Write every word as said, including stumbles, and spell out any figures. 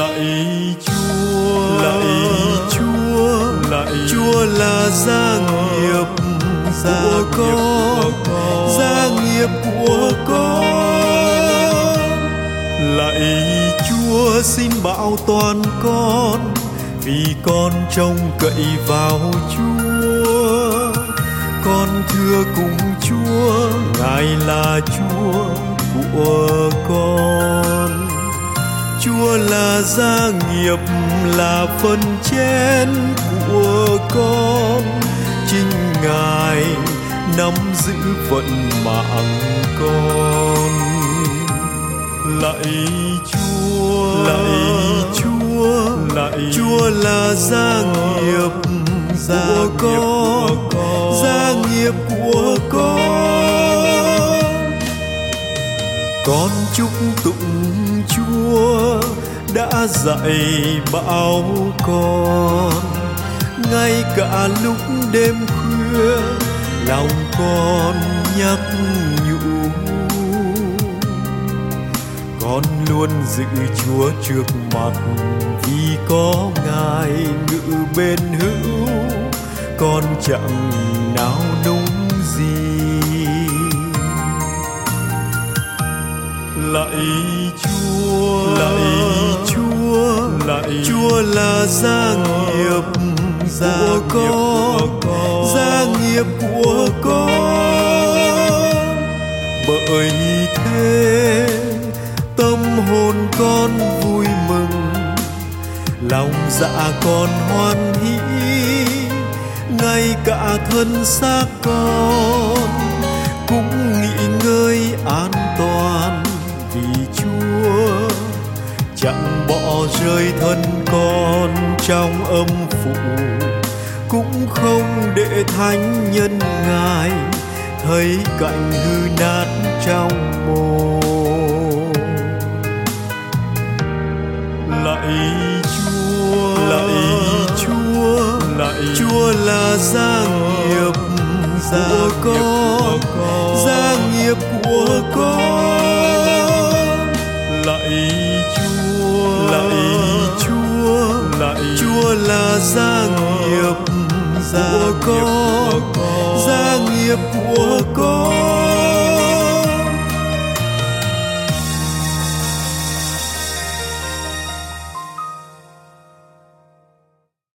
Lạy Chúa, lạy Chúa, lạy Chúa là gia nghiệp của con, gia nghiệp của con. Lạy Chúa xin bảo toàn con, vì con trông cậy vào Chúa. Con thưa cùng Chúa, Ngài là Chúa của con. Chúa là gia nghiệp, là phần chén của con. Chính Ngài nắm giữ vận mạng con. Lạy Chúa, lạy Chúa, lạy Chúa là gia nghiệp của con, gia nghiệp của con. Con chúc tụng Chúa đã dạy bảo con, ngay cả lúc đêm khuya lòng con nhắc nhủ. Con luôn giữ Chúa trước mặt, vì có Ngài ngự bên hữu, con chẳng nao núng gì. Lạy Chúa, lạy Chúa, lạy Chúa là gia nghiệp của con, gia nghiệp của con. Bởi thế tâm hồn con vui mừng, lòng dạ con hoan hỷ, ngay cả thân xác con cũng nghỉ ngơi an toàn, vì Chúa chẳng bỏ rơi thân con trong âm phủ, cũng không để thánh nhân Ngài thấy cảnh hư nát trong mồ. Lạy Chúa, lạy Chúa, lạy Chúa là gia nghiệp của con, gia nghiệp của con. Lạy Chúa, lạy Chúa, lạy Chúa là gia nghiệp của con, gia nghiệp của con.